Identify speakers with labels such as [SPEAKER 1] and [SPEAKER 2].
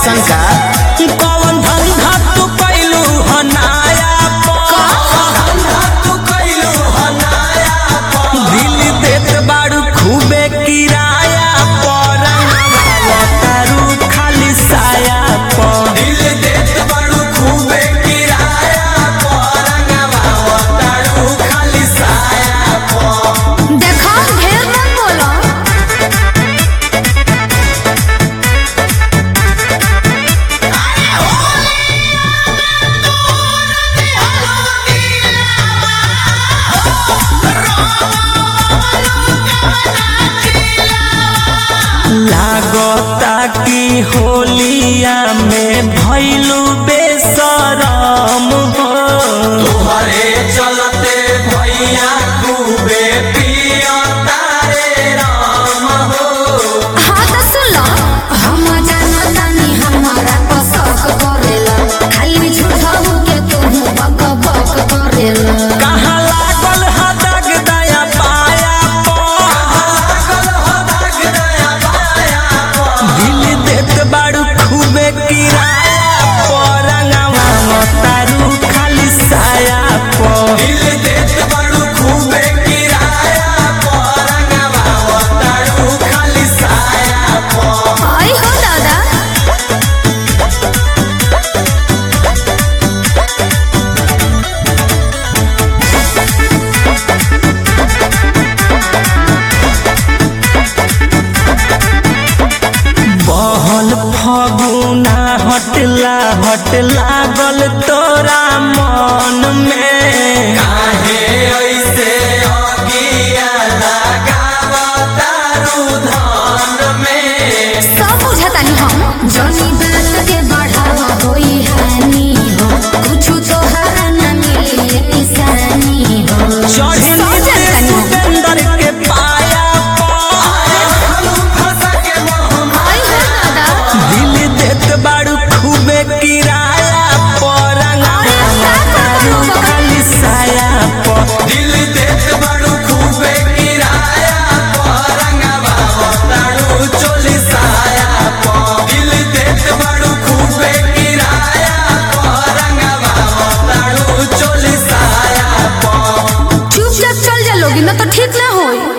[SPEAKER 1] ऐसा का
[SPEAKER 2] कौन धंधा तू कैलू हनाया दिल देत बाड़ू खूबे किराया पर तारू खाली साया पर दिल देत बाड़ू खूबे किराया पर तारू खाली साया पर
[SPEAKER 3] देखो ढेर मत बोलो।
[SPEAKER 2] लागता की होलिया में भइलू बेशरम हो तोहरे चलते भैया खूबे पिया तारे राम हो
[SPEAKER 3] हाँ तो सुन लो, हम जाना तानी हमारा पसक करेला, खाली झूठा के तुम बक बक करेला।
[SPEAKER 2] कहाँ लागल हदक दया पाया दिल देत बाड़ू खूबे किराया पर तारू खाली साया पर दिल देत बाड़ू खूबे किराया पर तारू खाली साया पर
[SPEAKER 3] आई हो दादा।
[SPEAKER 2] बहल फगुना हटला गल तोरा मन में काहे ऐसे अगिया लगावतारू धन में
[SPEAKER 3] सब बुझतानी हम, जनी बात के बढ़ावा होई हानि हो, कुछ तोहरा न मिले निशानी हो।
[SPEAKER 2] चढ़ी
[SPEAKER 3] सब
[SPEAKER 2] नीचे
[SPEAKER 3] जानतानी हम।
[SPEAKER 2] सुंदर के पाया
[SPEAKER 3] आई हो दादा।
[SPEAKER 2] दिल देत बाड़ू खूबे किराया पर
[SPEAKER 3] अरे का करू